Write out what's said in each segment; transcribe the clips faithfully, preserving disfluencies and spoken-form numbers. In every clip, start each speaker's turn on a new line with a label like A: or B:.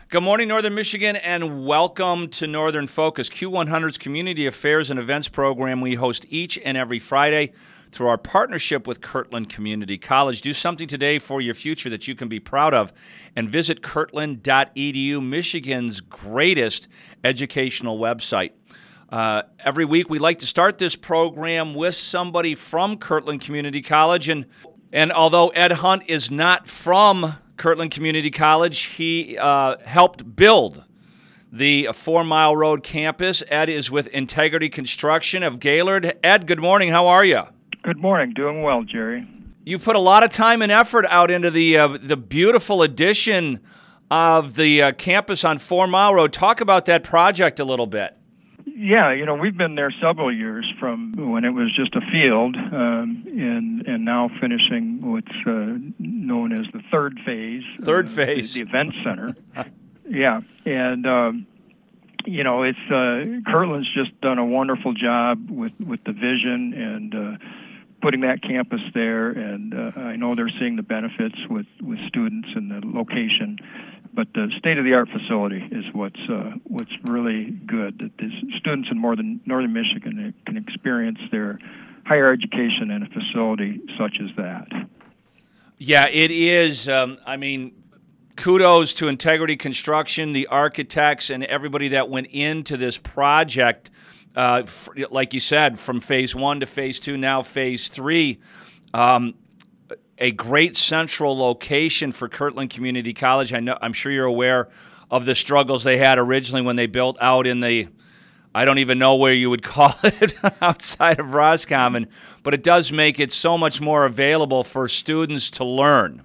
A: Good morning, Northern Michigan, and welcome to Northern Focus, Q one hundred's Community Affairs and Events program we host each and every Friday through our partnership with Kirtland Community College. Do something today for your future that you can be proud of, and visit kirtland dot e d u, Michigan's greatest educational website. Uh, every week we like to start this program with somebody from Kirtland Community College, and, and although Ed Hunt is not from Kirtland Community College, he uh, helped build the Four Mile Road campus. Ed is with Integrity Construction of Gaylord. Ed, good morning. How are you?
B: Good morning. Doing well, Jerry.
A: You put a lot of time and effort out into the uh, the beautiful addition of the uh, campus on Four Mile Road. Talk about that project a little bit.
B: Yeah, you know, we've been there several years from when it was just a field, um, and and now finishing what's uh, known as the third phase.
A: Third
B: uh,
A: phase.
B: The, the event center. Yeah, and um, you know, it's uh, Kirtland's just done a wonderful job with, with the vision and uh, putting that campus there, and uh, I know they're seeing the benefits with, with students and the location. But the state-of-the-art facility is what's uh, what's really good. That the students in northern northern Michigan can experience their higher education in a facility such as that.
A: Yeah, it is. Um, I mean, kudos to Integrity Construction, the architects, and everybody that went into this project. Uh, f- like you said, from phase one to phase two, now phase three. Um, A great central location for Kirtland Community College. I know, I'm sure you're aware of the struggles they had originally when they built out in the, I don't even know where you would call it, outside of Roscommon, but it does make it so much more available for students to learn.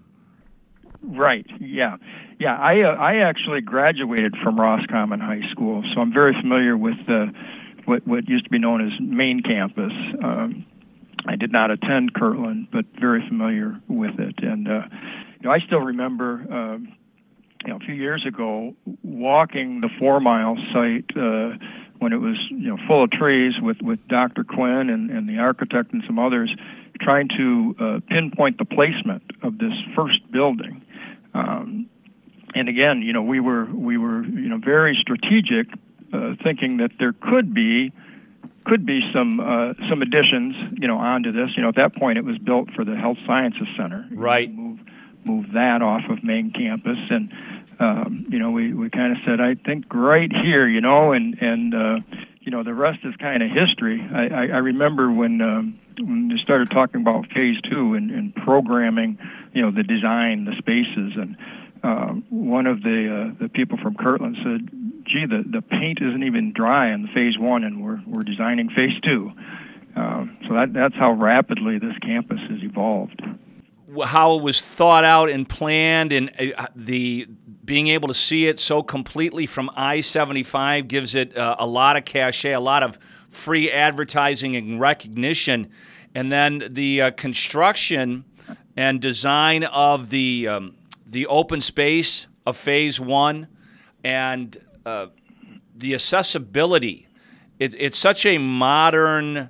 B: Right. Yeah. Yeah. I uh, I actually graduated from Roscommon High School, so I'm very familiar with the what what used to be known as main campus. Um, I did not attend Kirtland, but very familiar with it. And, uh, you know, I still remember, um, you know, a few years ago, walking the Four Mile site uh, when it was, you know, full of trees with, with Doctor Quinn and, and the architect and some others trying to uh, pinpoint the placement of this first building. Um, and again, you know, we were, we were, you know, very strategic, uh, thinking that there could be could be some uh, some additions, you know, onto this. You know, at that point, it was built for the Health Sciences Center.
A: Right.
B: Move move that off of main campus, and um, you know, we, we kind of said, I think right here, you know, and and uh, you know, the rest is kind of history. I, I, I remember when um, when they started talking about phase two and, and programming, you know, the design, the spaces, and uh, one of the uh, the people from Kirtland said, gee, the, the paint isn't even dry in phase one, and we're we're designing phase two. Um, so that that's how rapidly this campus has evolved.
A: How it was thought out and planned, and uh, the being able to see it so completely from I seventy-five gives it uh, a lot of cachet, a lot of free advertising and recognition. And then the uh, construction and design of the um, the open space of phase one, and Uh, the accessibility. It, it's such a modern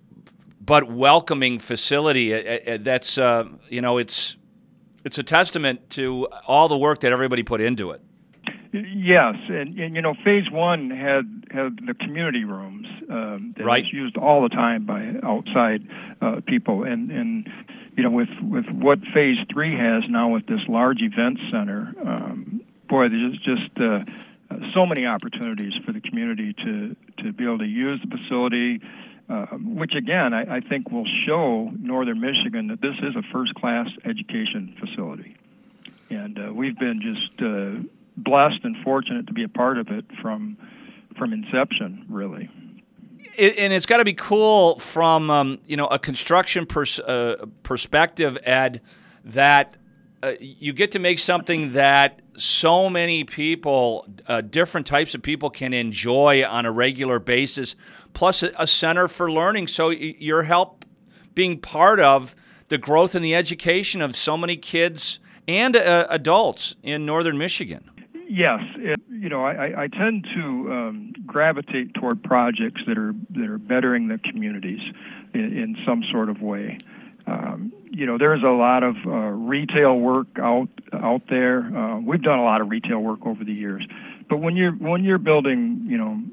A: but welcoming facility. It, it, that's uh, you know, it's it's a testament to all the work that everybody put into it.
B: Yes, and, and you know, phase one had had the community rooms um, that
A: right.
B: was used all the time by outside uh, people, and and you know, with with what phase three has now with this large event center, um, boy, there's just uh, so many opportunities for the community to, to be able to use the facility, uh, which again, I, I think will show Northern Michigan that this is a first-class education facility. And uh, we've been just uh, blessed and fortunate to be a part of it from from inception, really.
A: It, and it's got to be cool from um, you know, a construction pers- uh, perspective, Ed, that uh, you get to make something that so many people, uh, different types of people can enjoy on a regular basis, plus a, a center for learning. So your help being part of the growth and the education of so many kids and uh, adults in Northern Michigan.
B: Yes, it, you know, I, I tend to um, gravitate toward projects that are that are bettering the communities in, in some sort of way. Um, you know, there's a lot of uh, retail work out out there. Uh, we've done a lot of retail work over the years, but when you're when you're building, you know,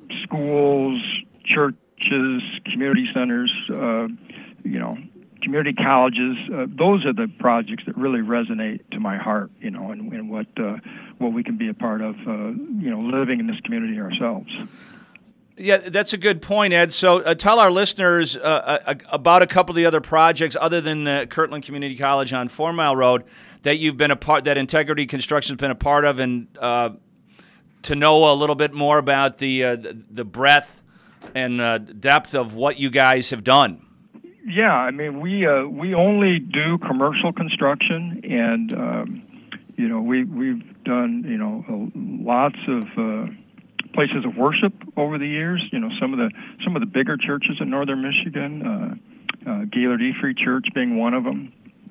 B: schools, churches, community centers, uh, you know, community colleges, uh, those are the projects that really resonate to my heart. You know, and, and what uh, what we can be a part of. Uh, you know, living in this community ourselves.
A: Yeah, that's a good point, Ed. So uh, tell our listeners uh, uh, about a couple of the other projects other than uh, Kirtland Community College on Four Mile Road that you've been a part, that Integrity Construction has been a part of, and uh, to know a little bit more about the uh, the breadth and uh, depth of what you guys have done.
B: Yeah, I mean, we uh, we only do commercial construction, and um, you know, we we've done you know lots of. Uh, places of worship over the years. You know, some of the some of the bigger churches in northern Michigan, uh, uh, Gaylord Ephraim Church being one of them,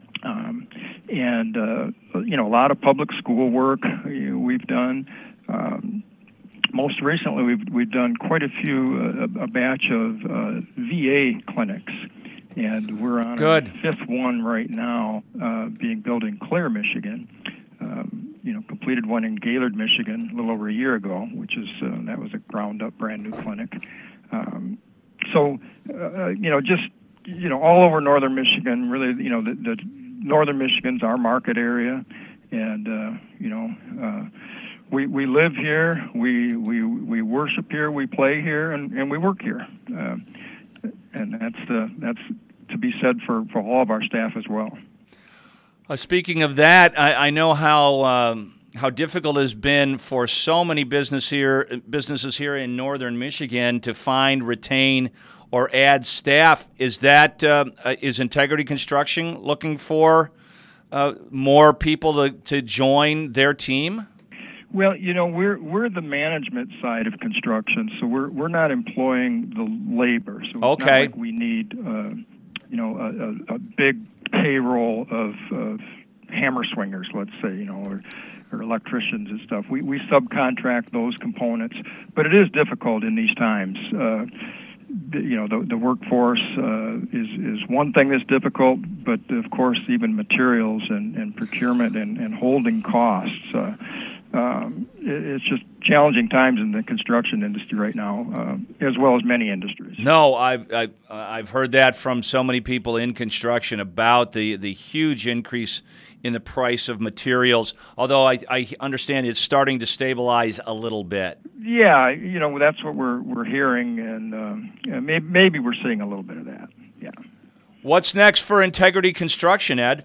B: um, and uh, you know, a lot of public school work you know, we've done. Um, most recently, we've we've done quite a few uh, a batch of uh, V A clinics, and we're on
A: Good.
B: our fifth one right now, uh, being built in Clare, Michigan. Um, you know, completed one in Gaylord, Michigan, a little over a year ago, which is uh, that was a ground-up, brand-new clinic. Um, so, uh, you know, just you know, all over northern Michigan. Really, you know, the, the northern Michigan's our market area, and uh, you know, uh, we we live here, we we we worship here, we play here, and, and we work here, uh, and that's the that's to be said for, for all of our staff as well.
A: Uh, speaking of that, I, I know how um, how difficult it has been for so many business here businesses here in northern Michigan to find, retain, or add staff. Is that uh, is Integrity Construction looking for uh, more people to, to join their team?
B: Well, you know, we're we're the management side of construction, so we're we're not employing the labor. So it's
A: okay.
B: not like we need uh, you know a, a, a big payroll of, of hammer swingers, let's say, you know, or, or electricians and stuff. We we subcontract those components, but it is difficult in these times. Uh, the, you know, the the workforce uh, is is one thing that's difficult, but of course, even materials and, and procurement and, and holding costs. Uh, um, it, it's just challenging times in the construction industry right now, uh, as well as many industries.
A: No, I've, I've, I've heard that from so many people in construction about the, the huge increase in the price of materials, although I, I understand it's starting to stabilize a little bit.
B: Yeah, you know, that's what we're we're hearing, and um, yeah, maybe, maybe we're seeing a little bit of that, yeah.
A: What's next for Integrity Construction, Ed?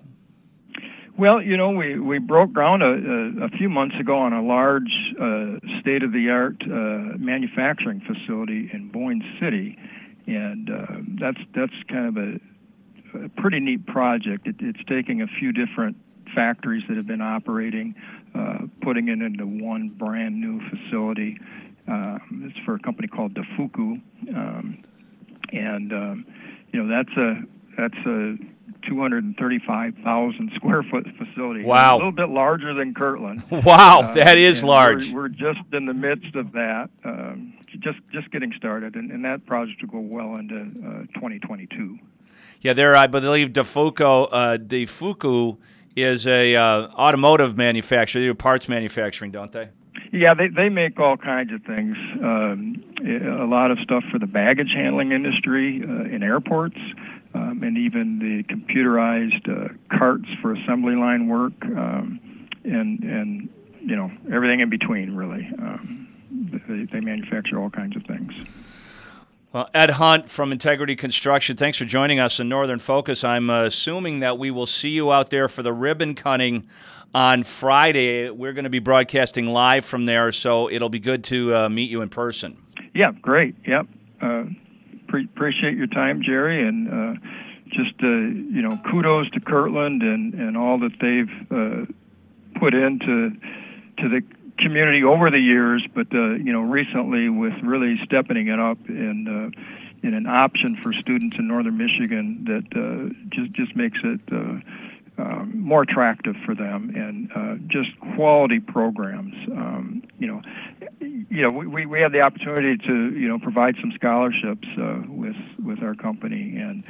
B: Well, you know, we, we broke ground a, a, a few months ago on a large uh, state-of-the-art uh, manufacturing facility in Boyne City, and uh, that's that's kind of a, a pretty neat project. It, it's taking a few different factories that have been operating, uh, putting it into one brand new facility. Um, it's for a company called Dafuku, um, and um, you know that's a that's a two hundred thirty-five thousand square foot facility.
A: Wow.
B: A little bit larger than Kirtland.
A: Wow,
B: uh,
A: that is large.
B: We're, we're just in the midst of that, um, just just getting started, and, and that project will go well into uh, twenty twenty-two.
A: Yeah, there, I believe Dafuku, uh, Dafuku is a uh, automotive manufacturer. They do parts manufacturing, don't they?
B: Yeah, they, they make all kinds of things. Um, a lot of stuff for the baggage handling industry uh, in airports, um, and even the computerized uh, carts for assembly line work, um, and and you know everything in between. Really, um, they, they manufacture all kinds of things.
A: Well, Ed Hunt from Integrity Construction, thanks for joining us in Northern Focus. I'm uh, assuming that we will see you out there for the ribbon cutting on Friday. We're going to be broadcasting live from there, so it'll be good to uh, meet you in person.
B: Yeah, great. Yep. Uh, pre- appreciate your time, Jerry, and uh, just uh, you know, kudos to Kirtland and, and all that they've uh, put into to the community over the years, but uh, you know, recently with really stepping it up in uh, in an option for students in northern Michigan that uh, just just makes it uh, um, more attractive for them, and uh, just quality programs. Um, you know, you know, we we have the opportunity to you know provide some scholarships uh, with with our company, and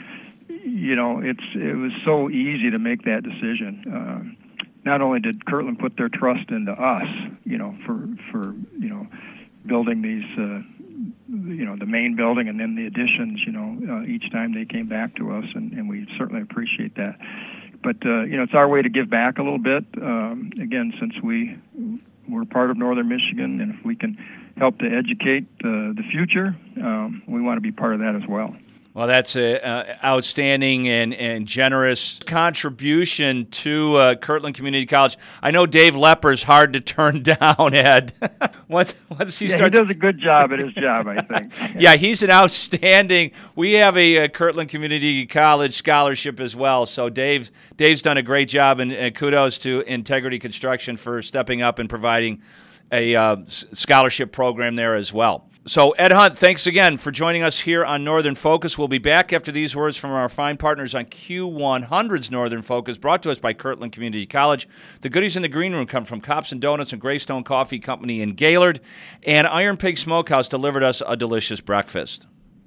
B: you know, it's it was so easy to make that decision. Uh, not only did Kirtland put their trust into us, you know, for for you know, building these, uh, you know, the main building and then the additions, you know, uh, each time they came back to us, and, and we certainly appreciate that. But uh, you know, it's our way to give back a little bit. Um, again, since we we're part of Northern Michigan, and if we can help to educate uh, the future, um, we want to be part of that as well.
A: Well, that's an uh, outstanding and, and generous contribution to uh, Kirtland Community College. I know Dave Lepper's hard to turn down, Ed. once, once he
B: yeah,
A: starts,
B: he does a good job at his job, I think.
A: Yeah, he's an outstanding. We have a, a Kirtland Community College scholarship as well. So Dave's Dave's done a great job, and, and kudos to Integrity Construction for stepping up and providing a uh, scholarship program there as well. So, Ed Hunt, thanks again for joining us here on Northern Focus. We'll be back after these words from our fine partners on Q one hundred's Northern Focus, brought to us by Kirtland Community College. The goodies in the green room come from Cops and Donuts and Greystone Coffee Company in Gaylord, and Iron Pig Smokehouse delivered us a delicious breakfast.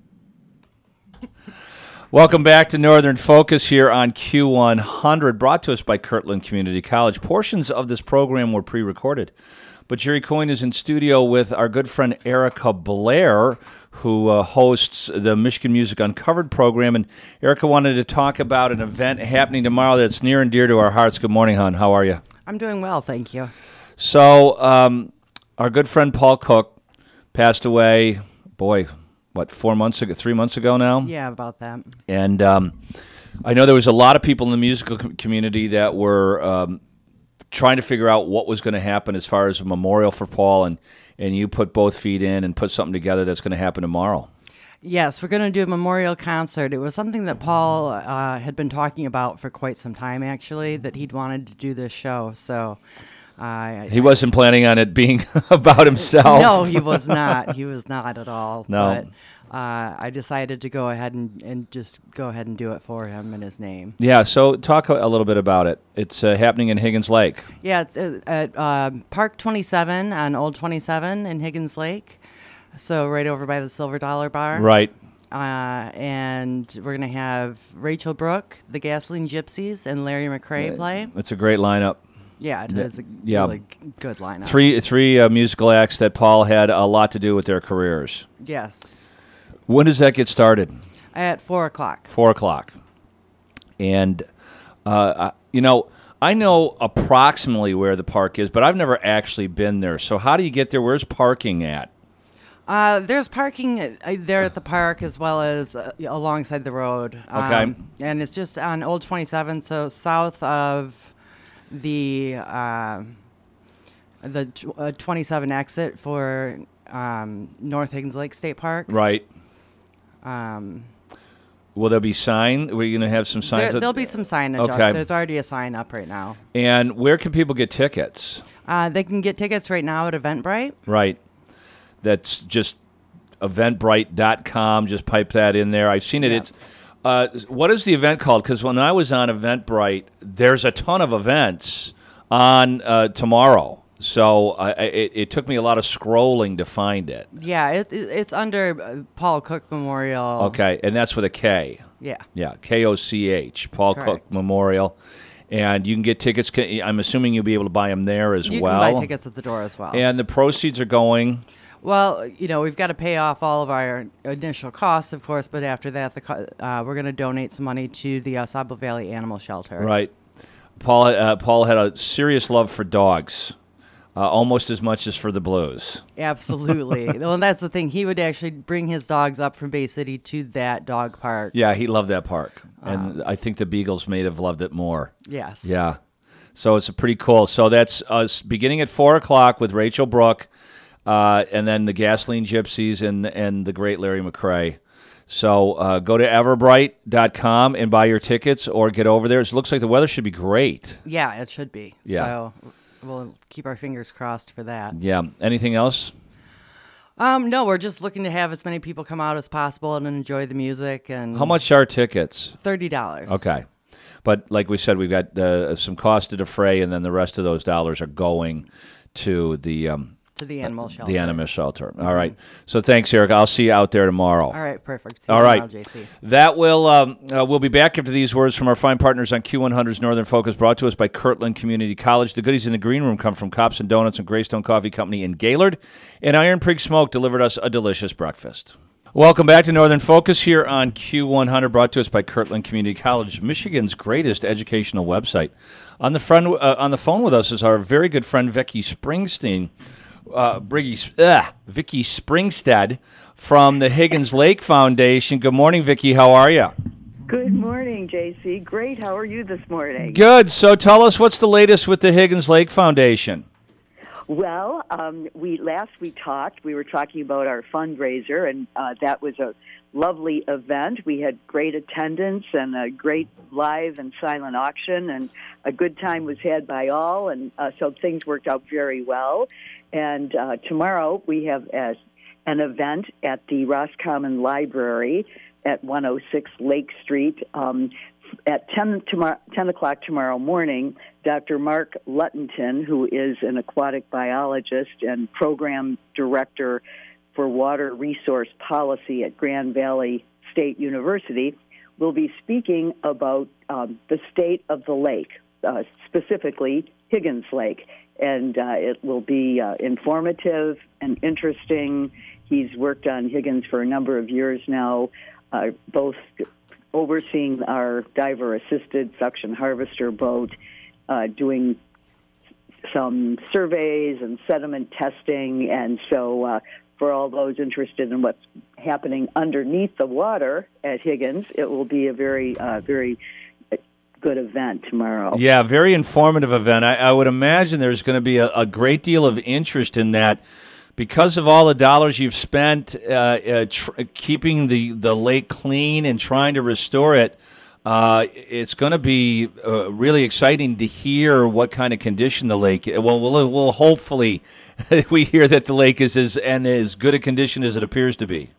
A: Welcome back to Northern Focus here on Q one hundred, brought to us by Kirtland Community College. Portions of this program were pre-recorded, but Jerry Coyne is in studio with our good friend Erica Blair, who uh, hosts the Michigan Music Uncovered program. And Erica wanted to talk about an event happening tomorrow that's near and dear to our hearts. Good morning, hon. How are you?
C: I'm doing well, thank you.
A: So, um, our good friend Paul Cook passed away, boy, what, four months ago, three months ago now?
C: Yeah, about that.
A: And um, I know there was a lot of people in the musical com- community that were um, trying to figure out what was going to happen as far as a memorial for Paul, and, and you put both feet in and put something together that's going to happen tomorrow.
C: Yes, we're going to do a memorial concert. It was something that Paul uh, had been talking about for quite some time, actually, that he'd wanted to do this show. So uh,
A: he wasn't planning on it being about himself.
C: No, he was not. He was not at all.
A: No.
C: But Uh, I decided to go ahead and, and just go ahead and do it for him in his name.
A: Yeah, so talk a, a little bit about it. It's uh, happening in Higgins Lake.
C: Yeah, it's uh, at uh, Park twenty-seven on Old twenty-seven in Higgins Lake. So right over by the Silver Dollar Bar.
A: Right.
C: Uh, and we're going to have Rachel Brooke, the Gasoline Gypsies, and Larry McRae play.
A: It's a great lineup.
C: Yeah, it is a
A: yeah.
C: really g- good lineup.
A: Three, three uh, musical acts that Paul had a lot to do with their careers.
C: Yes.
A: When does that get started?
C: At four o'clock.
A: Four o'clock. And, uh, you know, I know approximately where the park is, but I've never actually been there. So how do you get there? Where's parking at?
C: Uh, there's parking uh, there at the park as well as uh, alongside the road.
A: Okay.
C: Um, and it's just on Old twenty-seven, so south of the uh, the t- uh, twenty-seven exit for um, North Higgins Lake State Park.
A: Right.
C: Um,
A: Will there be sign? Are you going to have some signs?
C: there, there'll be some signage
A: Okay.
C: up. There's already a sign up right now.
A: And where can people get tickets?
C: Uh, they can get tickets right now at Eventbrite.
A: Right. That's just eventbrite dot com. Just pipe that in there. I've seen it.
C: Yeah.
A: It's uh, what is the event called? Because when I was on Eventbrite, there's a ton of events on uh, tomorrow. So I, it, it took me a lot of scrolling to find it.
C: Yeah, it, it, it's under uh, Paul Cook Memorial.
A: Okay, and that's with a K.
C: Yeah.
A: Yeah, K O C H, Paul
C: Correct.
A: Cook Memorial. And you can get tickets. I'm assuming you'll be able to buy them there as
C: You
A: well.
C: can buy tickets at the door as well.
A: And the proceeds are going.
C: Well, you know, we've got to pay off all of our initial costs, of course, but after that, the co- uh, we're going to donate some money to the uh, Sabo Valley Animal Shelter.
A: Right. Paul, uh, Paul had a serious love for dogs. Uh, almost as much as for the Blues.
C: Absolutely. Well, that's the thing. He would actually bring his dogs up from Bay City to that dog park.
A: Yeah, he loved that park. And um, I think the Beagles may have loved it more.
C: Yes.
A: Yeah. So it's a pretty cool. So that's us beginning at four o'clock with Rachel Brooke, uh, and then the Gasoline Gypsies and, and the great Larry McRae. So uh, go to everbrite dot com and buy your tickets or get over there. It looks like the weather should be great.
C: Yeah, it should be.
A: Yeah.
C: So we'll keep our fingers crossed for that.
A: Yeah. Anything else?
C: Um, no, we're just looking to have as many people come out as possible and enjoy the music. And
A: How much are tickets?
C: thirty dollars.
A: Okay. But like we said, we've got uh, some cost to defray, and then the rest of those dollars are going to the um,
C: To the animal shelter.
A: The animal shelter. Mm-hmm. All right. So thanks, Eric. I'll see you out there tomorrow.
C: All right, perfect. See you
A: All right.
C: tomorrow, J C.
A: That will, um, uh, we'll be back after these words from our fine partners on Q one hundred's Northern Focus, brought to us by Kirtland Community College. The goodies in the green room come from Cops and Donuts and Greystone Coffee Company in Gaylord, and Iron Prig Smoke delivered us a delicious breakfast. Welcome back to Northern Focus here on Q one hundred, brought to us by Kirtland Community College, Michigan's greatest educational website. On the front, uh, on the phone with us is our very good friend Vicky Springsteen, uh, Briggy, uh, Vicky Springstead from the Higgins Lake Foundation. Good morning, Vicky. How are you?
D: Good morning, J C. Great. How are you this morning?
A: Good. So tell us what's the latest with the Higgins Lake Foundation.
D: Well, um, we last we talked, we were talking about our fundraiser, and uh, that was a lovely event. We had great attendance and a great live and silent auction, and a good time was had by all, and uh, so things worked out very well. And uh, tomorrow we have as an event at the Roscommon Library at one oh six Lake Street. Um, At ten, tomorrow, ten o'clock tomorrow morning, Doctor Mark Luttington, who is an aquatic biologist and program director for water resource policy at Grand Valley State University, will be speaking about um, the state of the lake, uh, specifically Higgins Lake. And uh, it will be uh, informative and interesting. He's worked on Higgins for a number of years now, uh, both overseeing our diver-assisted suction harvester boat, uh, doing some surveys and sediment testing. And so uh, for all those interested in what's happening underneath the water at Higgins, it will be a very, uh, very good event tomorrow.
A: Yeah, very informative event. I, I would imagine there's going to be a, a great deal of interest in that, because of all the dollars you've spent uh, uh, tr- keeping the, the lake clean and trying to restore it. Uh, it's going to be uh, really exciting to hear what kind of condition the lake. Well, we'll, we'll hopefully we hear that the lake is as and as good a condition as it appears to be.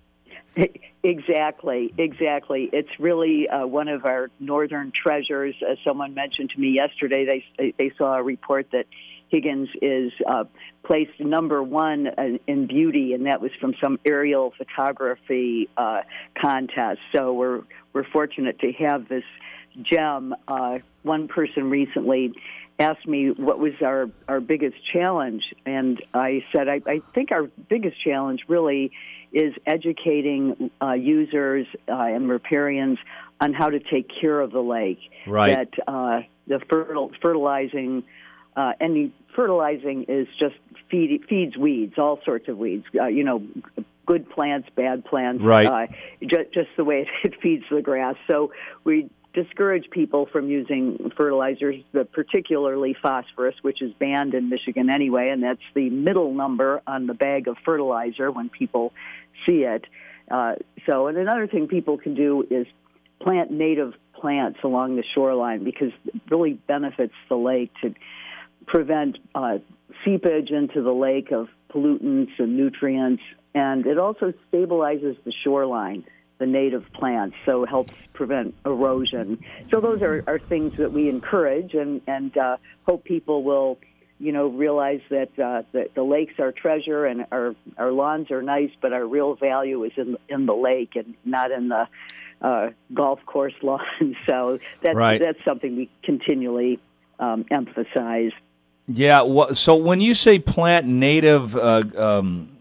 D: Exactly, exactly. It's really uh, one of our northern treasures. As someone mentioned to me yesterday, they they saw a report that Higgins is uh, placed number one in beauty, and that was from some aerial photography uh, contest. So we're we're fortunate to have this gem. Uh, one person recently asked me what was our, our biggest challenge, and I said I, I think our biggest challenge really is educating uh, users uh, and riparians on how to take care of the lake.
A: Right.
D: That uh, the fertil- fertilizing Uh, and fertilizing is just feed, feeds weeds, all sorts of weeds. Uh, you know, good plants, bad plants.
A: Right.
D: Uh, just, just the way it feeds the grass. So we discourage people from using fertilizers, particularly phosphorus, which is banned in Michigan anyway, and that's the middle number on the bag of fertilizer when people see it. Uh, so, and another thing people can do is plant native plants along the shoreline, because it really benefits the lake to prevent uh, seepage into the lake of pollutants and nutrients, and it also stabilizes the shoreline, the native plants, so it helps prevent erosion. So those are, are things that we encourage and, and uh, hope people will, you know, realize that, uh, that the lakes are treasure and our, our lawns are nice, but our real value is in, in the lake and not in the uh, golf course lawn. So that's,
A: right.
D: that's something we continually um, emphasize.
A: Yeah. Well, so when you say plant native, uh, um,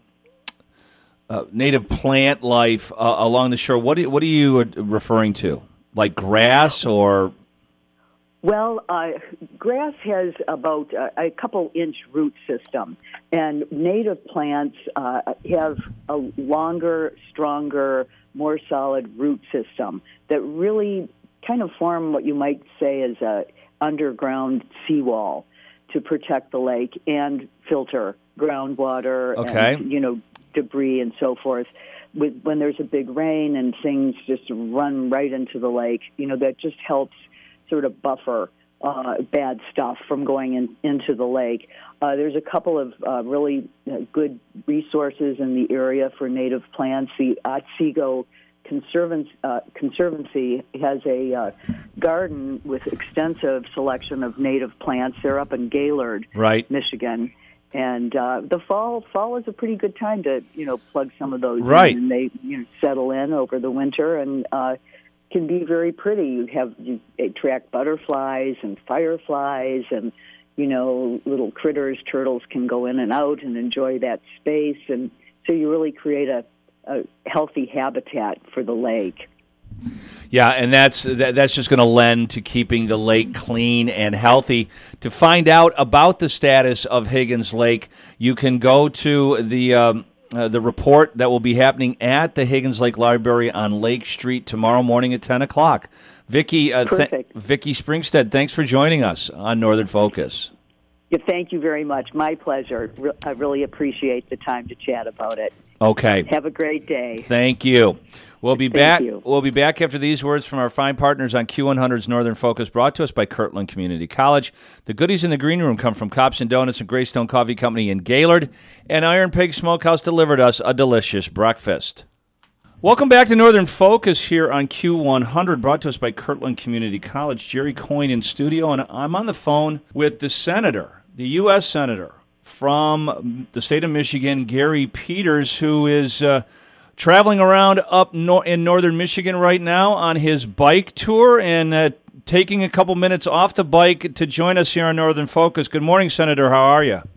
A: uh, native plant life uh, along the shore, what do, what are you referring to? Like grass or?
D: Well, uh, grass has about uh, a couple inch root system, and native plants uh, have a longer, stronger, more solid root system that really kind of form what you might say is a underground seawall to protect the lake and filter groundwater
A: okay.
D: and, you know, debris and so forth. With, when there's a big rain and things just run right into the lake, you know, that just helps sort of buffer uh, bad stuff from going in, into the lake. Uh, there's a couple of uh, really uh, good resources in the area for native plants. The Otsego Conservancy, uh, Conservancy has a uh, garden with extensive selection of native plants. They're up in Gaylord,
A: right.
D: Michigan. And uh, the fall fall is a pretty good time to, you know, plug some of those
A: Right.
D: in, and they, you know, settle in over the winter and uh, can be very pretty. You have you attract butterflies and fireflies, and you know, little critters, turtles can go in and out and enjoy that space, and so you really create a, a healthy habitat for the lake.
A: Yeah, and that's that, that's just going to lend to keeping the lake clean and healthy. To find out about the status of Higgins Lake, you can go to the um, uh, the report that will be happening at the Higgins Lake Library on Lake Street tomorrow morning at ten o'clock. Vicki, uh, th- Vicki Springstead, thanks for joining us on Northern Focus.
D: Yeah, thank you very much. My pleasure. Re- I really appreciate the time to chat about it.
A: Okay.
D: Have a great day.
A: Thank you. We'll be
D: Thank
A: back.
D: you.
A: We'll be back after these words from our fine partners on Q one hundred's Northern Focus, brought to us by Kirtland Community College. The goodies in the green room come from Cops and Donuts and Greystone Coffee Company in Gaylord, and Iron Pig Smokehouse delivered us a delicious breakfast. Welcome back to Northern Focus here on Q one hundred, brought to us by Kirtland Community College. Jerry Coyne in studio, and I'm on the phone with the senator, the U S senator from the state of Michigan, Gary Peters, who is uh, traveling around up no- in northern Michigan right now on his bike tour and uh, taking a couple minutes off the bike to join us here on Northern Focus. Good morning, Senator. How are you?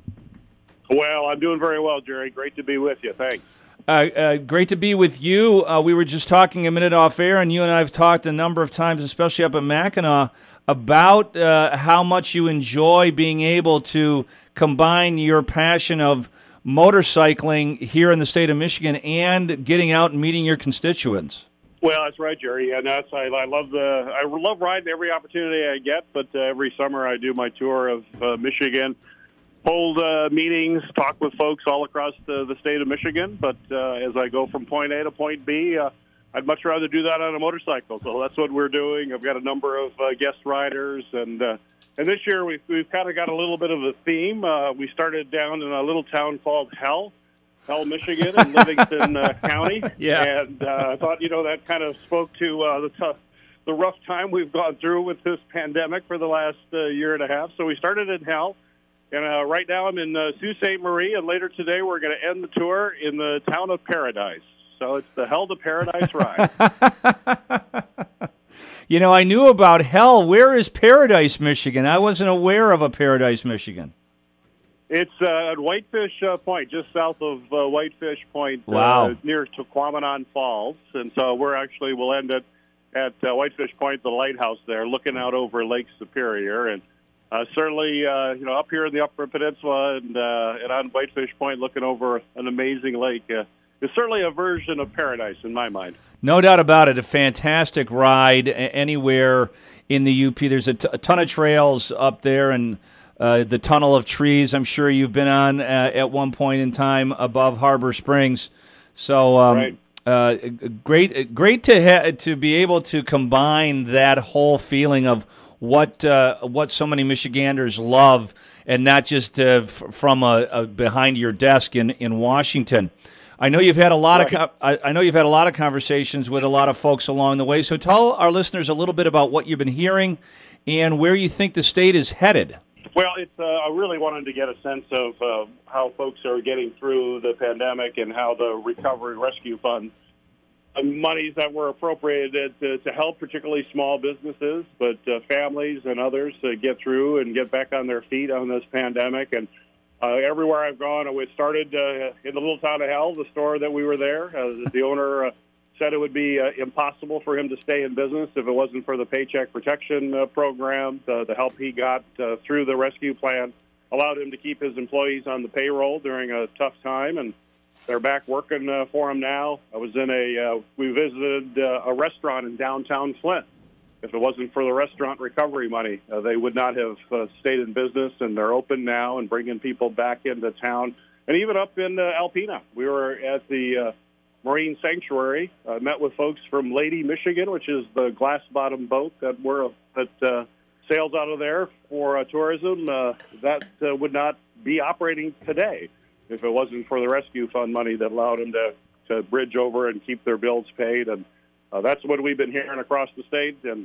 E: Well, I'm doing very well, Jerry. Great to be with you. Thanks.
A: Uh, uh, great to be with you. Uh, we were just talking a minute off air, and you and I have talked a number of times, especially up at Mackinac, about uh, how much you enjoy being able to combine your passion of motorcycling here in the state of Michigan and getting out and meeting your constituents.
E: Well, that's right, Jerry. And that's I, I love the I love riding every opportunity I get. But uh, every summer I do my tour of uh, Michigan, hold uh, meetings, talk with folks all across the, the state of Michigan. But uh, as I go from point A to point B, uh, I'd much rather do that on a motorcycle. So that's what we're doing. I've got a number of uh, guest riders, and uh, and this year we've we've kind of got a little bit of a theme. Uh, we started down in a little town called Hell, Hell, Michigan, in Livingston uh, County.
A: Yeah.
E: And uh, I thought, you know, that kind of spoke to uh, the tough, the rough time we've gone through with this pandemic for the last uh, year and a half. So we started in Hell. And uh, right now I'm in uh, Sault Ste. Marie, and later today we're going to end the tour in the town of Paradise. So it's the Hell to Paradise ride.
A: You know, I knew about Hell. Where is Paradise, Michigan? I wasn't aware of a Paradise, Michigan.
E: It's uh, at Whitefish uh, Point, just south of uh, Whitefish Point,
A: Wow.
E: uh, near to Quamanon Falls. And so we're actually, we'll end it at uh, Whitefish Point, the lighthouse there, looking out over Lake Superior. And uh, certainly, uh, you know, up here in the Upper Peninsula and, uh, and on Whitefish Point, looking over an amazing lake. Uh, it's certainly a version of Paradise in my mind.
A: No doubt about it. A fantastic ride a- anywhere in the U P. There's a, t- a ton of trails up there, and uh, the Tunnel of Trees, I'm sure you've been on uh, at one point in time above Harbor Springs. So um,
E: Right.
A: uh, great, great to ha- to be able to combine that whole feeling of what uh, what so many Michiganders love, and not just uh, f- from a, a behind your desk in, in Washington. I know you've had a lot
E: Right.
A: of co- I, I know you've had a lot of conversations with a lot of folks along the way. So tell our listeners a little bit about what you've been hearing and where you think the state is headed.
E: Well, it's, uh, I really wanted to get a sense of uh, how folks are getting through the pandemic and how the Recovery Rescue Fund uh, monies that were appropriated to, to help particularly small businesses, but uh, families and others to get through and get back on their feet on this pandemic. And uh, everywhere I've gone, it started uh, in the little town of Hell, the store that we were there. Uh, the owner uh, said it would be uh, impossible for him to stay in business if it wasn't for the Paycheck Protection uh, Program. Uh, the help he got uh, through the rescue plan allowed him to keep his employees on the payroll during a tough time, and they're back working uh, for him now. I was in a, uh, we visited uh, a restaurant in downtown Flint. If it wasn't for the restaurant recovery money, uh, they would not have uh, stayed in business, and they're open now and bringing people back into town. And even up in uh, Alpena, we were at the uh, Marine Sanctuary. I uh, met with folks from Lady, Michigan, which is the glass-bottom boat that we're, that uh, sails out of there for uh, tourism. Uh, that uh, would not be operating today if it wasn't for the rescue fund money that allowed them to, to bridge over and keep their bills paid. And uh, that's what we've been hearing across the state. And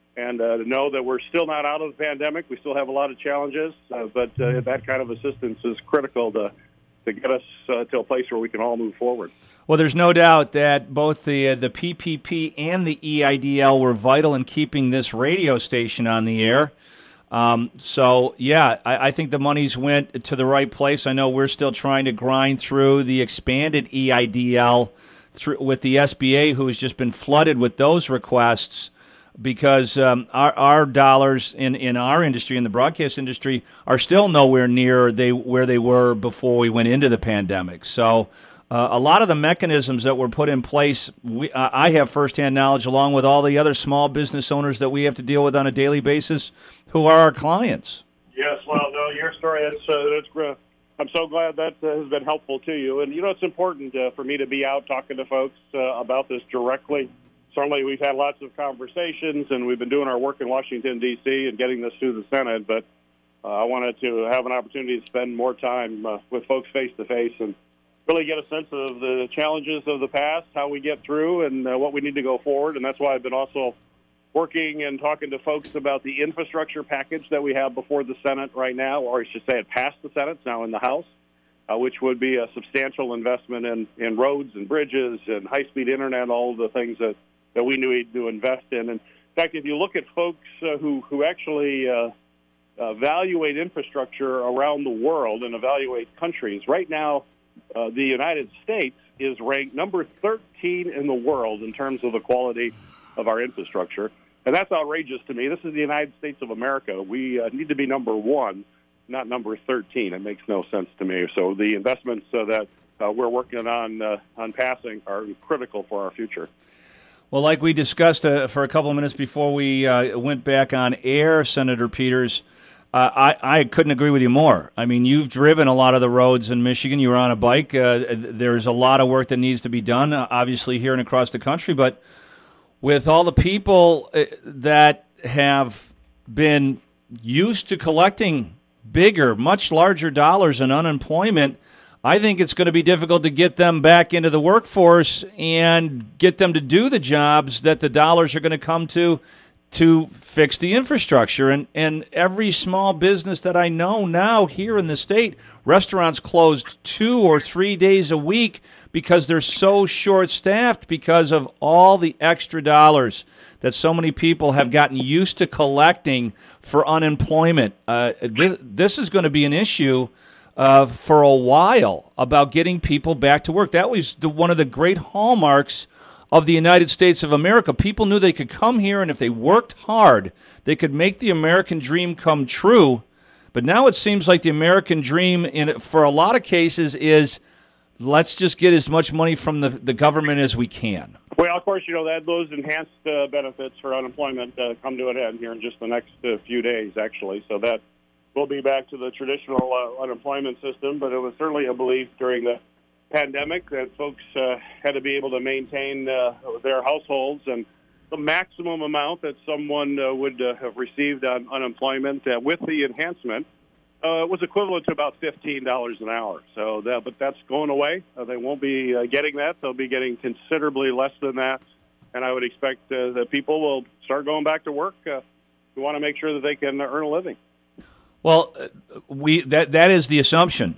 E: and uh, to know that we're still not out of the pandemic. We still have a lot of challenges, uh, but uh, that kind of assistance is critical to to get us uh, to a place where we can all move forward.
A: Well, there's no doubt that both the uh, the P P P and the E I D L were vital in keeping this radio station on the air. Um, so, yeah, I, I think the monies went to the right place. I know we're still trying to grind through the expanded E I D L through, with the S B A, who has just been flooded with those requests, because um, our, our dollars in, in our industry, in the broadcast industry, are still nowhere near they where they were before we went into the pandemic. So uh, a lot of the mechanisms that were put in place, we, uh, I have firsthand knowledge, along with all the other small business owners that we have to deal with on a daily basis, who are our clients.
E: Yes, well, no, your story, that's, uh, that's great. I'm so glad that uh, has been helpful to you. And, you know, it's important uh, for me to be out talking to folks uh, about this directly. Certainly, we've had lots of conversations, and we've been doing our work in Washington, D C, and getting this through the Senate. But uh, I wanted to have an opportunity to spend more time uh, with folks face-to-face and really get a sense of the challenges of the past, how we get through, and uh, what we need to go forward. And that's why I've been also working and talking to folks about the infrastructure package that we have before the Senate right now, or I should say it passed the Senate, it's now in the House, uh, which would be a substantial investment in, in roads and bridges and high-speed internet, all of the things that, that we need to invest in. And in fact, if you look at folks uh, who, who actually uh, evaluate infrastructure around the world and evaluate countries, right now uh, the United States is ranked number thirteen in the world in terms of the quality of our infrastructure. And that's outrageous to me. This is the United States of America. We uh, need to be number one, not number thirteen. It makes no sense to me. So the investments uh, that uh, we're working on uh, on passing are critical for our future.
A: Well, like we discussed uh, for a couple of minutes before we uh, went back on air, Senator Peters, uh, I, I couldn't agree with you more. I mean, you've driven a lot of the roads in Michigan. You were on a bike. Uh, there's a lot of work that needs to be done, uh, obviously, here and across the country. But with all the people that have been used to collecting bigger, much larger dollars in unemployment, I think it's going to be difficult to get them back into the workforce and get them to do the jobs that the dollars are going to come to to fix the infrastructure. And, and every small business that I know now here in the state, restaurants closed two or three days a week because they're so short-staffed because of all the extra dollars that so many people have gotten used to collecting for unemployment. Uh, this, this is going to be an issue uh, for a while about getting people back to work. That was the, one of the great hallmarks of the United States of America. People knew they could come here, and if they worked hard, they could make the American dream come true. But now it seems like the American dream, in for a lot of cases, is let's just get as much money from the, the government as we can.
E: Well, of course, you know, that those enhanced uh, benefits for unemployment uh, come to an end here in just the next uh, few days, actually. So that will be back to the traditional uh, unemployment system, but it was certainly a belief during the pandemic that folks uh, had to be able to maintain uh, their households, and the maximum amount that someone uh, would uh, have received on unemployment uh, with the enhancement uh, was equivalent to about fifteen dollars an hour. So, that, but that's going away. Uh, they won't be uh, getting that. They'll be getting considerably less than that, and I would expect uh, that people will start going back to work. Uh, we want to make sure that they can earn a living.
A: Well, we that that is the assumption,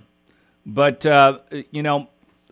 A: but uh, you know.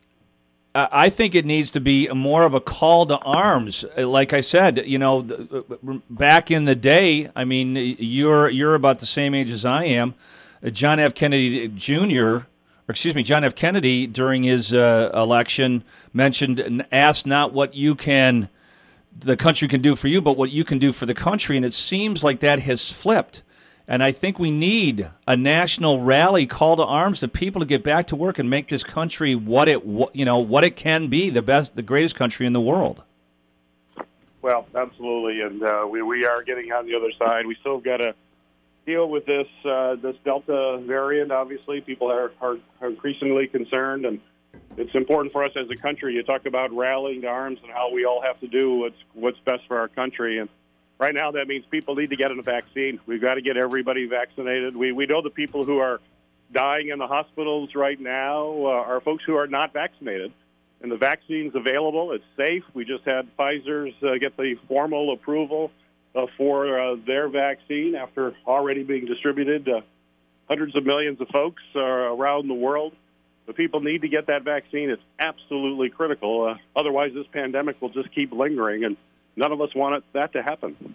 A: I think it needs to be more of a call to arms. Like I said, you know, back in the day, I mean, you're you're about the same age as I am. John F. Kennedy Junior, or excuse me, John F. Kennedy during his uh, election mentioned, "Ask not what you can, the country can do for you, but what you can do for the country." And it seems like that has flipped. And I think we need a national rally, call to arms to people to get back to work and make this country what it, you know, what it can be, the best, the greatest country in the world.
E: Well, absolutely, and uh, we we are getting on the other side. We still got to deal with this uh, this Delta variant. Obviously, people are, are are increasingly concerned, and it's important for us as a country. You talk about rallying to arms and how we all have to do what's what's best for our country, and right now, that means people need to get a vaccine. We've got to get everybody vaccinated. We we know the people who are dying in the hospitals right now uh, are folks who are not vaccinated. And the vaccine's available. It's safe. We just had Pfizer's uh, get the formal approval uh, for uh, their vaccine after already being distributed to hundreds of millions of folks uh, around the world. The people need to get that vaccine. It's absolutely critical. Uh, otherwise, this pandemic will just keep lingering, and none of us want it, that to happen.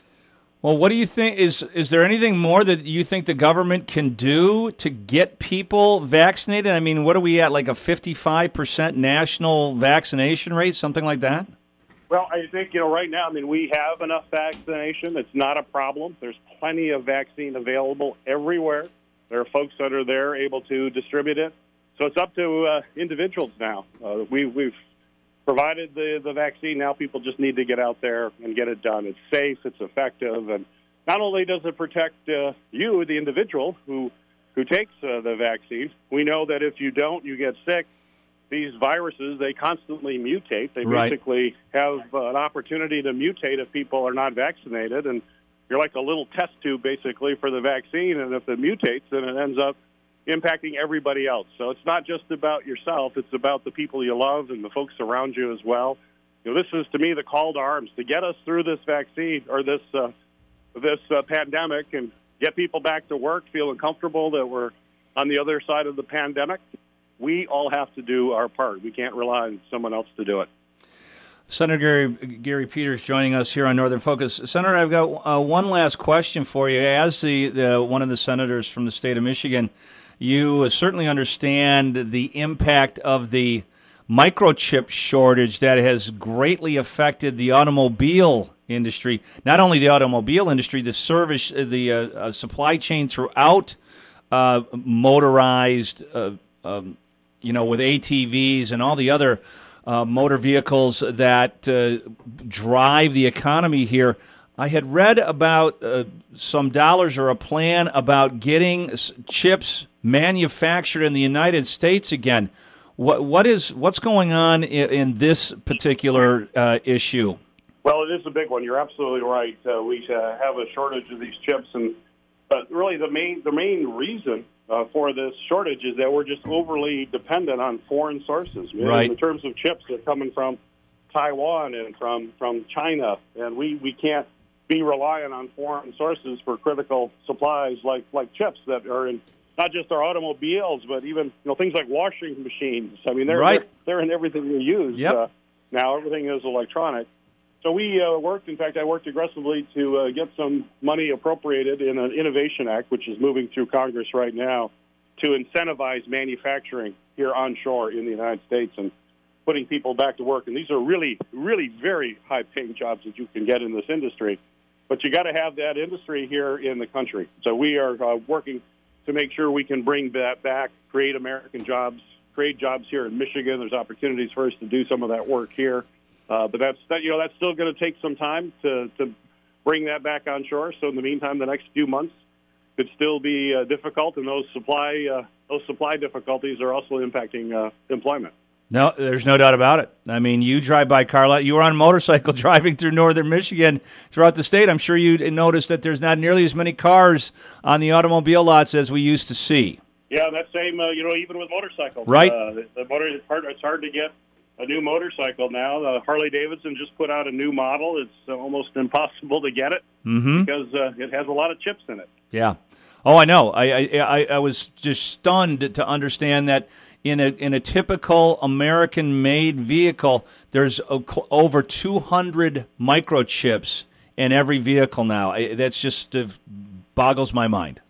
A: Well, what do you think? Is is there anything more that you think the government can do to get people vaccinated? I mean, what are we at, like a fifty-five percent national vaccination rate, something like that?
E: Well, I think, you know, right now, I mean, we have enough vaccination. It's not a problem. There's plenty of vaccine available everywhere. There are folks that are there able to distribute it. So it's up to uh, individuals now. Uh, we, we've provided the, the vaccine. Now people just need to get out there and get it done. It's safe. It's effective. And not only does it protect uh, you, the individual who, who takes uh, the vaccine, we know that if you don't, you get sick. These viruses, they constantly mutate. They
A: Right.
E: basically have uh, an opportunity to mutate if people are not vaccinated. And you're like a little test tube, basically, for the vaccine. And if it mutates, then it ends up impacting everybody else. So it's not just about yourself. It's about the people you love and the folks around you as well. You know, this is, to me, the call to arms to get us through this vaccine or this uh, this uh, pandemic and get people back to work, feeling comfortable that we're on the other side of the pandemic. We all have to do our part. We can't rely on someone else to do it.
A: Senator Gary, Gary Peters joining us here on Northern Focus. Senator, I've got uh, one last question for you. As the, the one of the senators from the state of Michigan, you certainly understand the impact of the microchip shortage that has greatly affected the automobile industry. Not only the automobile industry, the service, the uh, uh, supply chain throughout uh, motorized, uh, um, you know, with A T Vs and all the other uh, motor vehicles that uh, drive the economy here. I had read about uh, some dollars or a plan about getting s- chips manufactured in the United States again. What what is what's going on in, in this particular uh, issue?
E: Well, it is a big one. You're absolutely right. Uh, we uh, have a shortage of these chips, and but really the main the main reason uh, for this shortage is that we're just overly dependent on foreign sources.
A: Right.
E: In terms of chips, they're coming from Taiwan and from, from China, and we, we can't be reliant on foreign sources for critical supplies like, like chips that are in not just our automobiles, but even you know things like washing machines. I mean, they're
A: Right.
E: they're, they're in everything we use.
A: Yep.
E: Uh, now everything is electronic. So we uh, worked, in fact, I worked aggressively to uh, get some money appropriated in an Innovation Act, which is moving through Congress right now, to incentivize manufacturing here onshore in the United States and putting people back to work. And these are really, really very high-paying jobs that you can get in this industry. But you got to have that industry here in the country. So we are uh, working to make sure we can bring that back, create American jobs, create jobs here in Michigan. There's opportunities for us to do some of that work here. Uh, but that's that, you know that's still going to take some time to, to bring that back on shore. So in the meantime, the next few months could still be uh, difficult, and those supply uh, those supply difficulties are also impacting uh, employment.
A: No, there's no doubt about it. I mean, you drive by Carlisle. You were on a motorcycle driving through northern Michigan throughout the state. I'm sure you noticed that there's not nearly as many cars on the automobile lots as we used to see.
E: Yeah, that same, uh, you know, even with motorcycles.
A: Right.
E: Uh, the, the motor, it's hard, it's hard to get a new motorcycle now. Uh, Harley-Davidson just put out a new model. It's uh, almost impossible to get it
A: Mm-hmm.
E: because uh, it has a lot of chips in it.
A: Yeah. Oh, I know. I, I I I was just stunned to understand that in a in a typical American-made vehicle, there's a, over two hundred microchips in every vehicle now. I, that's just uh, boggles my mind.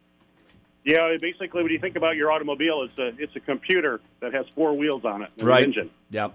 E: Yeah, basically, when you think about your automobile, it's a it's a computer that has four wheels on it, and
A: Right.
E: an engine.
A: Yeah.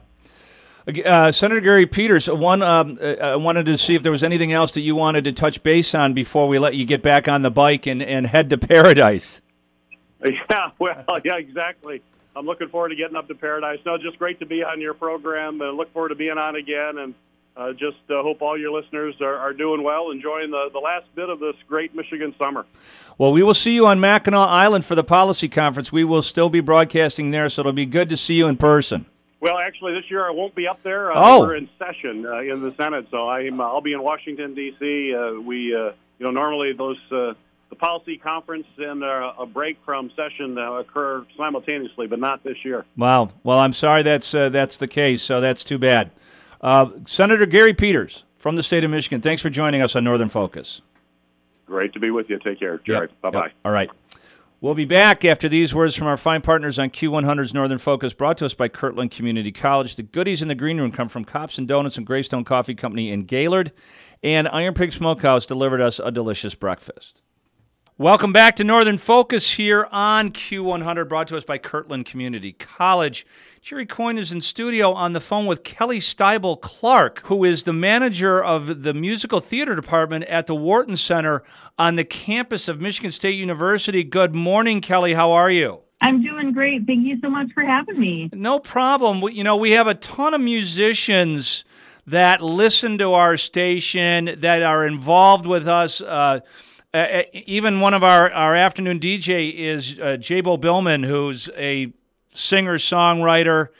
A: Uh, Senator Gary Peters, one, um, uh, I wanted to see if there was anything else that you wanted to touch base on before we let you get back on the bike and, and head to paradise.
E: Yeah, well, yeah, exactly. I'm looking forward to getting up to Paradise. No, just great to be on your program. Uh, look forward to being on again, and uh, just uh, hope all your listeners are, are doing well, enjoying the, the last bit of this great Michigan summer.
A: Well, we will see you on Mackinac Island for the policy conference. We will still be broadcasting there, so it'll be good to see you in person.
E: Well, actually, this year I won't be up there. Uh,
A: Oh.
E: We're in session uh, in the Senate, so I'm, uh, I'll be in Washington, D C Uh, we, uh, you know, normally those uh, the policy conference and uh, a break from session uh, occur simultaneously, but not this year.
A: Wow. Well, I'm sorry that's uh, that's the case, so that's too bad. Uh, Senator Gary Peters from the state of Michigan. Thanks for joining us on Northern Focus.
E: Great to be with you. Take care, Jerry.
A: Yep.
E: Bye-bye.
A: Yep. All right. We'll be back after these words from our fine partners on Q one hundred's Northern Focus, brought to us by Kirtland Community College. The goodies in the green room come from Cops and Donuts and Greystone Coffee Company in Gaylord, and Iron Pig Smokehouse delivered us a delicious breakfast. Welcome back to Northern Focus here on Q one hundred, brought to us by Kirtland Community College. Jerry Coyne is in studio on the phone with Kelly Steibel Clark, who is the manager of the musical theater department at the Wharton Center on the campus of Michigan State University. Good morning, Kelly. How are you?
F: I'm doing great. Thank you so much for having me.
A: No problem. We, you know, we have a ton of musicians that listen to our station, that are involved with us. Uh, uh, even one of our, our afternoon D J is uh, J-Bo Billman, who's a singer-songwriter,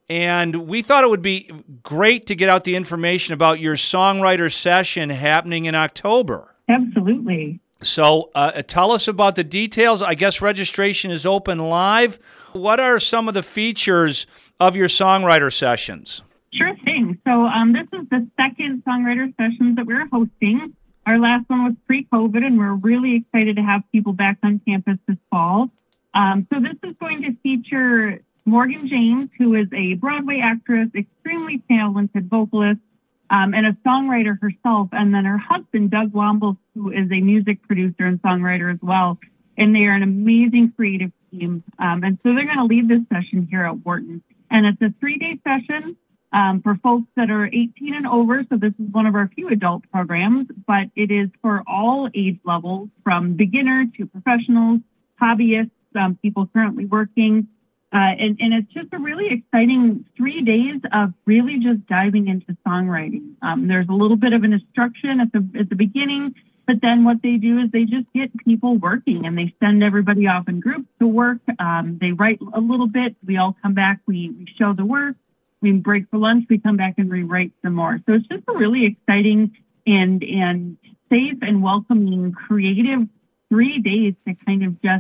A: and we thought it would be great to get out the information about your songwriter session happening in October.
F: Absolutely.
A: So uh, tell us about the details. I guess registration is open live. What are some of the features of your songwriter sessions?
F: Sure thing. So um, this is the second songwriter sessions that we're hosting. Our last one was pre-COVID, and we're really excited to have people back on campus this fall. Um, so this is going to feature Morgan James, who is a Broadway actress, extremely talented vocalist, um, and a songwriter herself, and then her husband, Doug Womble, who is a music producer and songwriter as well. And they are an amazing creative team. Um, and so they're going to lead this session here at Wharton. And it's a three-day session um, for folks that are eighteen and over. So this is one of our few adult programs, but it is for all age levels, from beginner to professionals, hobbyists, Um, people currently working. Uh, and, and it's just a really exciting three days of really just diving into songwriting. Um, there's a little bit of an instruction at the at the beginning, but then what they do is they just get people working, and they send everybody off in groups to work. Um, they write a little bit. We all come back. We, we show the work. We break for lunch. We come back and rewrite some more. So it's just a really exciting and and safe and welcoming, creative three days to kind of just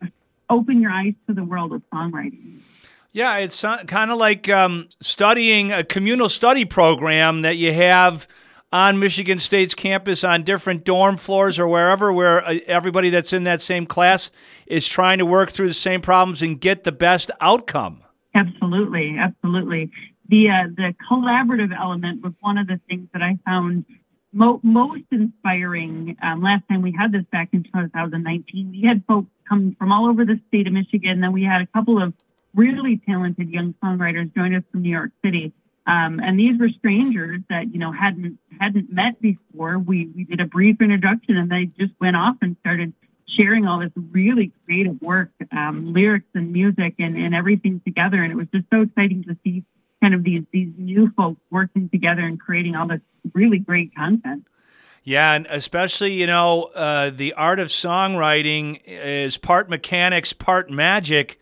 F: open your eyes to the world of songwriting.
A: Yeah, it's kind of like um, studying a communal study program that you have on Michigan State's campus on different dorm floors or wherever, where everybody that's in that same class is trying to work through the same problems and get the best outcome.
F: Absolutely, absolutely. The uh, the collaborative element was one of the things that I found mo- most inspiring. Um, last time we had this back in two thousand nineteen, we had folks come from all over the state of Michigan. Then we had a couple of really talented young songwriters join us from New York City. Um, and these were strangers that, you know, hadn't hadn't met before. We we did a brief introduction, and they just went off and started sharing all this really creative work, um, lyrics and music and, and everything together. And it was just so exciting to see kind of these these new folks working together and creating all this really great content.
A: Yeah, and especially, you know, uh, the art of songwriting is part mechanics, part magic.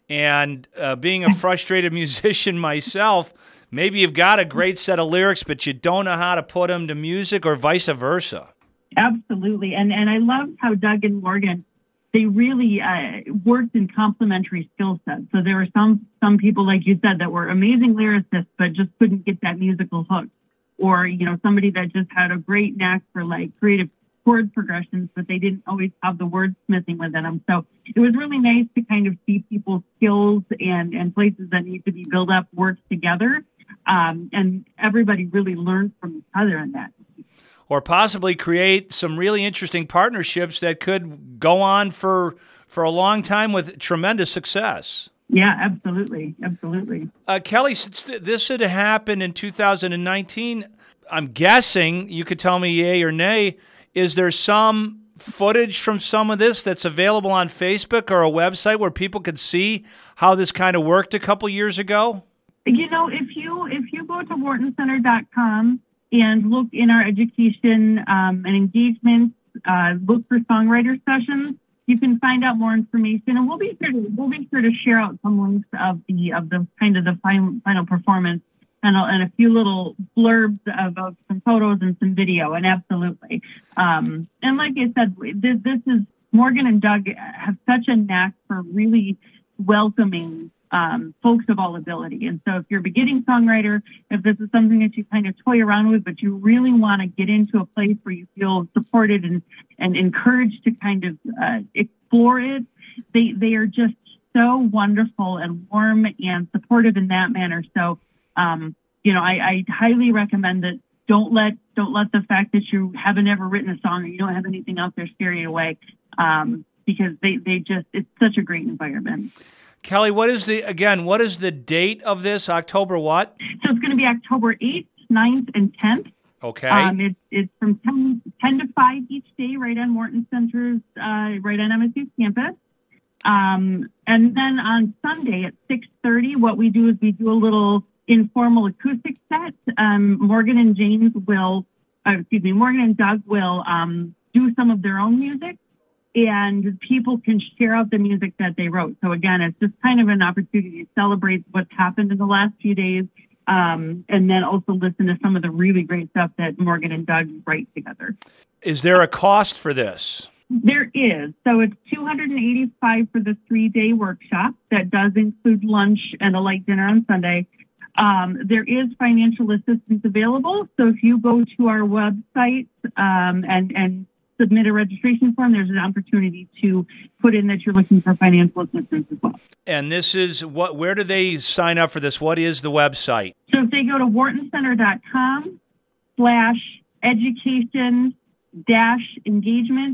A: And uh, being a frustrated musician myself, maybe you've got a great set of lyrics, but you don't know how to put them to music, or vice versa.
F: Absolutely. And and I loved how Doug and Morgan, they really uh, worked in complementary skill sets. So there were some some people, like you said, that were amazing lyricists, but just couldn't get that musical hook. Or, you know, somebody that just had a great knack for like creative chord progressions, but they didn't always have the wordsmithing within them. So it was really nice to kind of see people's skills and, and places that need to be built up work together. Um, and everybody really learned from each other in that.
A: Or possibly create some really interesting partnerships that could go on for for a long time with tremendous success.
F: Yeah, absolutely. Absolutely.
A: Uh, Kelly, since th- this had happened in two thousand nineteen, I'm guessing, you could tell me yay or nay, is there some footage from some of this that's available on Facebook or a website where people could see how this kind of worked a couple years ago?
F: You know, if you if you go to wharton center dot com and look in our education um, and engagement, uh, look for songwriter sessions, you can find out more information, and we'll be sure to we'll be sure to share out some links of the of the kind of the final final performance and a, and a few little blurbs of, of some photos and some video. And absolutely, um, and like I said, this, this is Morgan and Doug have such a knack for really welcoming um, folks of all ability. And so if you're a beginning songwriter, if this is something that you kind of toy around with, but you really want to get into a place where you feel supported and, and encouraged to kind of uh, explore it, they, they are just so wonderful and warm and supportive in that manner. So, um, you know, I, I highly recommend that. Don't let don't let the fact that you haven't ever written a song or you don't have anything out there scare you away, um, because they, they just it's such a great environment.
A: Kelly, what is the again? What is the date of this? October what?
F: So it's going to be October eighth, ninth, and tenth.
A: Okay.
F: Um, it's it's from ten, ten to five each day, right on Wharton Center's, uh, right on M S U's campus. Um, and then on Sunday at six thirty, what we do is we do a little informal acoustic set. Um, Morgan and James will, uh, excuse me, Morgan and Doug will um, do some of their own music, and people can share out the music that they wrote. So again, it's just kind of an opportunity to celebrate what's happened in the last few days, um, and then also listen to some of the really great stuff that Morgan and Doug write together.
A: Is there a cost for this?
F: There is. So it's two hundred eighty-five dollars for the three-day workshop. That does include lunch and a light dinner on Sunday. Um, there is financial assistance available. So if you go to our website um, and, and submit a registration form, there's an opportunity to put in that you're looking for financial assistance as well.
A: And this is what? Where do they sign up for this? What is the website?
F: So if they go to whartoncenter.com slash education dash engagement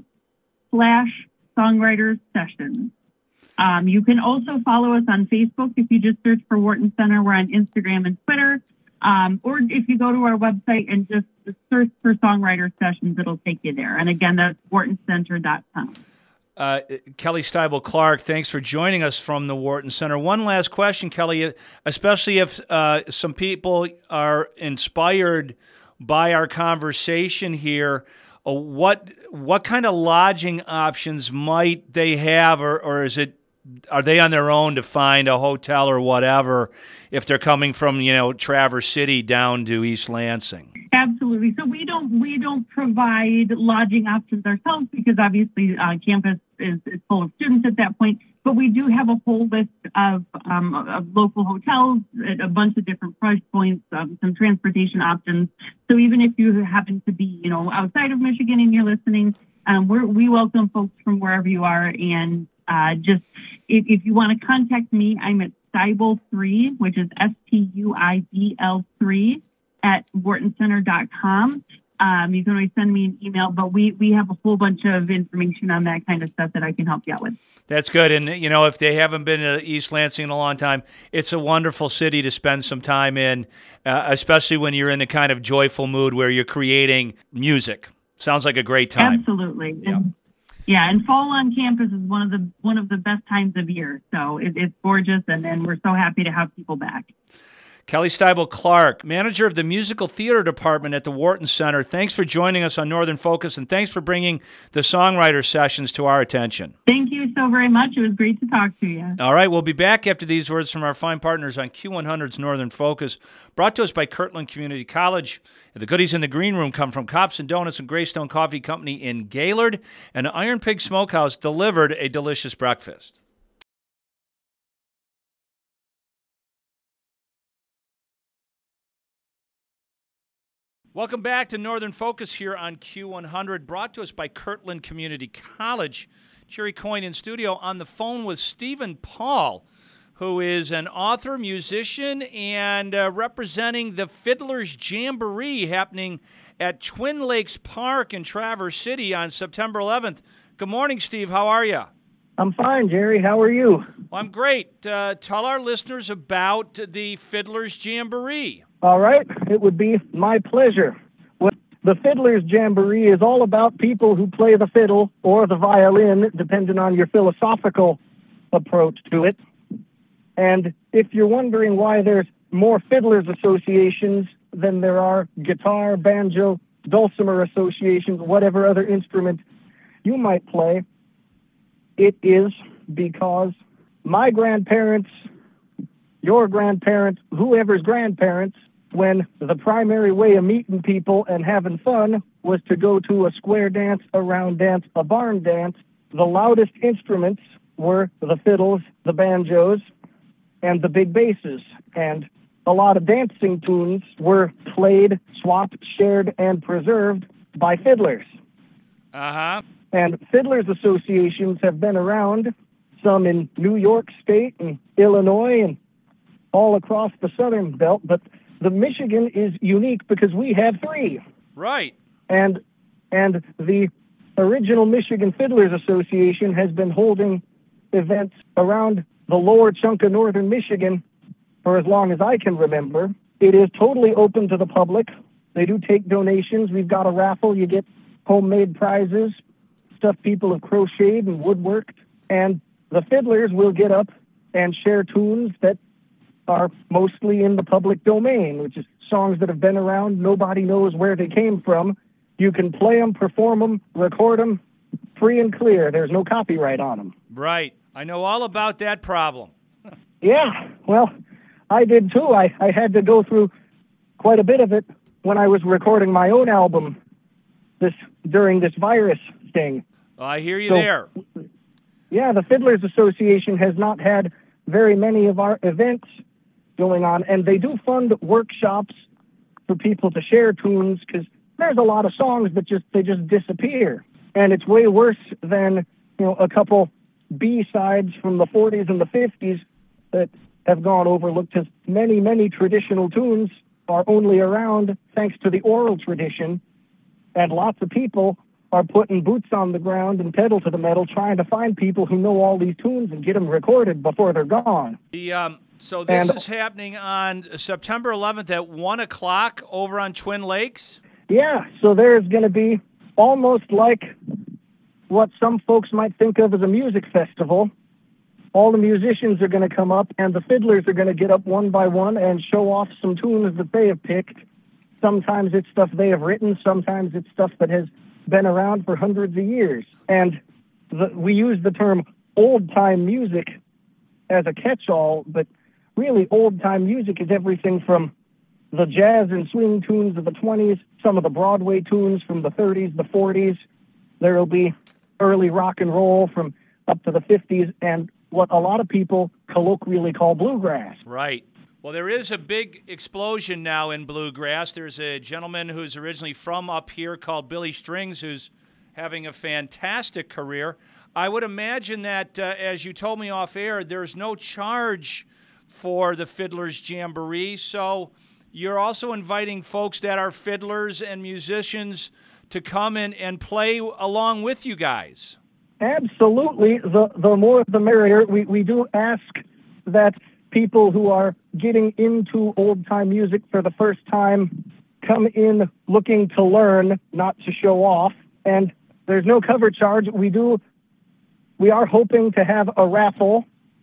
F: slash songwriters sessions. Um, you can also follow us on Facebook. If you just search for Wharton Center, we're on Instagram and Twitter. Um, or if you go to our website and just search for Songwriter Sessions, it'll take you there. And again, that's wharton center dot com.
A: Uh, Kelly Steibel-Clark, thanks for joining us from the Wharton Center. One last question, Kelly, especially if uh, some people are inspired by our conversation here. Uh, what what kind of lodging options might they have, or, or is it are they on their own to find a hotel or whatever if they're coming from, you know, Traverse City down to East Lansing?
F: Absolutely. So we don't we don't provide lodging options ourselves because obviously uh, campus is, is full of students at that point. But we do have a whole list of, um, of local hotels at a bunch of different price points, um, some transportation options. So even if you happen to be, you know, outside of Michigan and you're listening, um, we're, we welcome folks from wherever you are. And uh, just if, if you want to contact me, I'm at Steibel three, which is S T U I B L three at wharton center dot com. Um, you can always send me an email, but we, we have a whole bunch of information on that kind of stuff that I can help you out with.
A: That's good. And, you know, if they haven't been to East Lansing in a long time, it's a wonderful city to spend some time in, uh, especially when you're in the kind of joyful mood where you're creating music. Sounds like a great time.
F: Absolutely.
A: Yeah.
F: And, yeah, and fall on campus is one of the one of the best times of year. So it, it's gorgeous, and, and we're so happy to have people back.
A: Kelly Steibel-Clark, manager of the musical theater department at the Wharton Center. Thanks for joining us on Northern Focus, and thanks for bringing the Songwriter Sessions to our attention.
F: Thank you so very much. It was great to talk to you.
A: All right, we'll be back after these words from our fine partners on Q one hundred's Northern Focus, brought to us by Kirtland Community College. The goodies in the green room come from Cops and Donuts and Greystone Coffee Company in Gaylord, and Iron Pig Smokehouse delivered a delicious breakfast. Welcome back to Northern Focus here on Q one hundred, brought to us by Kirtland Community College. Jerry Coyne in studio, on the phone with Stephen Paul, who is an author, musician, and uh, representing the Fiddlers Jamboree happening at Twin Lakes Park in Traverse City on September eleventh. Good morning, Steve. How are you?
G: I'm fine, Jerry. How are you?
A: Well, I'm great. Uh, tell our listeners about the Fiddlers Jamboree.
G: All right. It would be my pleasure. Well, the Fiddlers Jamboree is all about people who play the fiddle or the violin, depending on your philosophical approach to it. And if you're wondering why there's more fiddlers associations than there are guitar, banjo, dulcimer associations, whatever other instrument you might play, it is because my grandparents, your grandparents, whoever's grandparents, when the primary way of meeting people and having fun was to go to a square dance, a round dance, a barn dance, the loudest instruments were the fiddles, the banjos, and the big basses. And a lot of dancing tunes were played, swapped, shared, and preserved by fiddlers.
A: Uh-huh.
G: And fiddlers associations have been around, some in New York State and Illinois and all across the Southern Belt, but the Michigan is unique because we have three.
A: Right.
G: And and the original Michigan Fiddlers Association has been holding events around the lower chunk of northern Michigan for as long as I can remember. It is totally open to the public. They do take donations. We've got a raffle. You get homemade prizes, stuff people have crocheted and woodworked. And the fiddlers will get up and share tunes that are mostly in the public domain, which is songs that have been around. Nobody knows where they came from. You can play them, perform them, record them, free and clear. There's no copyright on them.
A: Right. I know all about that problem.
G: Yeah, well, I did too. I, I had to go through quite a bit of it when I was recording my own album this during this virus thing.
A: Well, I hear you
G: So,
A: there.
G: Yeah, the Fiddlers Association has not had very many of our events going on, and they do fund workshops for people to share tunes because there's a lot of songs that just they just disappear, and it's way worse than you know a couple B-sides from the forties and the fifties that have gone overlooked. Because many many traditional tunes are only around thanks to the oral tradition, and lots of people are putting boots on the ground and pedal to the metal trying to find people who know all these tunes and get them recorded before they're gone.
A: The um, so this
G: And-
A: is happening on September eleventh at one o'clock over on Twin Lakes?
G: Yeah, so there's going to be almost like what some folks might think of as a music festival. All the musicians are going to come up, and the fiddlers are going to get up one by one and show off some tunes that they have picked. Sometimes it's stuff they have written, sometimes it's stuff that has been around for hundreds of years. And the, we use the term old-time music as a catch-all, but really old-time music is everything from the jazz and swing tunes of the twenties, some of the Broadway tunes from the thirties, the forties. There will be early rock and roll from up to the fifties, and what a lot of people colloquially call bluegrass.
A: Right. Well, there is a big explosion now in bluegrass. There's a gentleman who's originally from up here called Billy Strings who's having a fantastic career. I would imagine that, uh, as you told me off air, there's no charge for the Fiddlers Jamboree, so you're also inviting folks that are fiddlers and musicians to come in and play along with you guys.
G: Absolutely. The the more the merrier. We, we do ask that people who are getting into old-time music for the first time come in looking to learn, not to show off. And there's no cover charge. We do. We are hoping to have a raffle.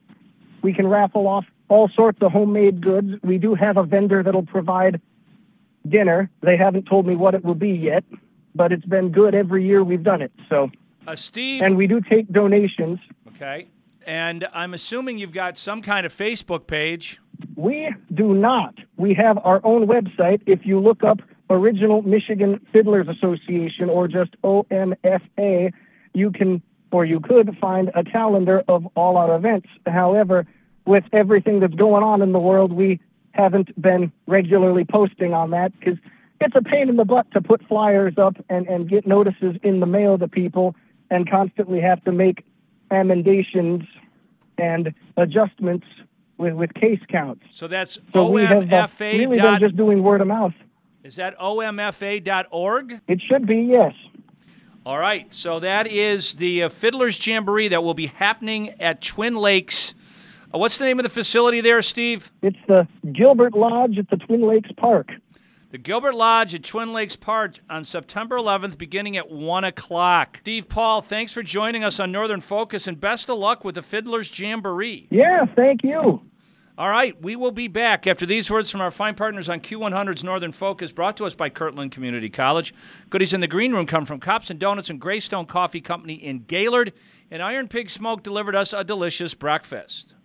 G: We can raffle off all sorts of homemade goods. We do have a vendor that'll provide dinner. They haven't told me what it will be yet, but it's been good every year we've done it. So,
A: uh, Steve,
G: and we do take donations.
A: Okay, and I'm assuming you've got some kind of Facebook page.
G: We do not. We have our own website. If you look up Original Michigan Fiddlers Association or just O M F A, you can, or you could find a calendar of all our events. However, with everything that's going on in the world, we haven't been regularly posting on that because it's a pain in the butt to put flyers up and, and get notices in the mail to people and constantly have to make amendations and adjustments with, with case counts.
A: So that's
G: So we have uh,
A: O M F A.
G: really
A: dot,
G: been just doing word of mouth.
A: Is that O M F A dot org?
G: It should be, yes.
A: All right, so that is the uh, Fiddlers Jamboree that will be happening at Twin Lakes. Uh, what's the name of the facility there, Steve?
G: It's the Gilbert Lodge at the Twin Lakes Park.
A: The Gilbert Lodge at Twin Lakes Park on September eleventh, beginning at one o'clock. Steve Paul, thanks for joining us on Northern Focus, and best of luck with the Fiddlers Jamboree.
G: Yeah, thank you.
A: All right, we will be back after these words from our fine partners on Q one hundred's Northern Focus, brought to us by Kirtland Community College. Goodies in the green room come from Cops and Donuts and Greystone Coffee Company in Gaylord, and Iron Pig Smoke delivered us a delicious breakfast.